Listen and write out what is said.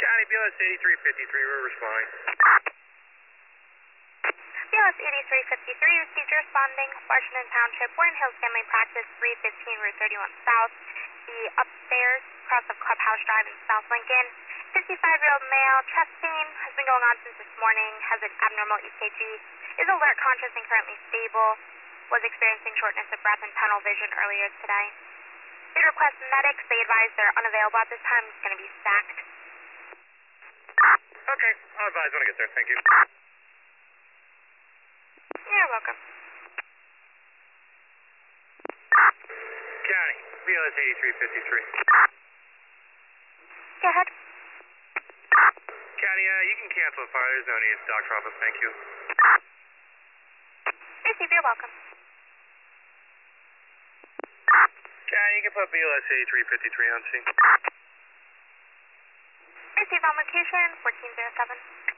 County, BLS 8353, we're responding. BLS 8353 received your responding, Washington Township, Warren Hills Family Practice, 315 Route 31 South, the upstairs, across of Clubhouse Drive in South Lincoln. 55-year-old male, chest pain, has been going on since this morning, has an abnormal EKG, is alert, conscious, and currently stable, was experiencing shortness of breath and tunnel vision earlier today. Did request medics, they advise they're unavailable at this time, it's going to be stacked. Okay, I'll advise when I get there, thank you. You're welcome. County, BLS 8353. Go ahead. County, you can cancel the fire, there's no need, it's doctor office, thank you. Receive, you're welcome. County, you can put BLS 8353 on scene. Receive on location, 1407.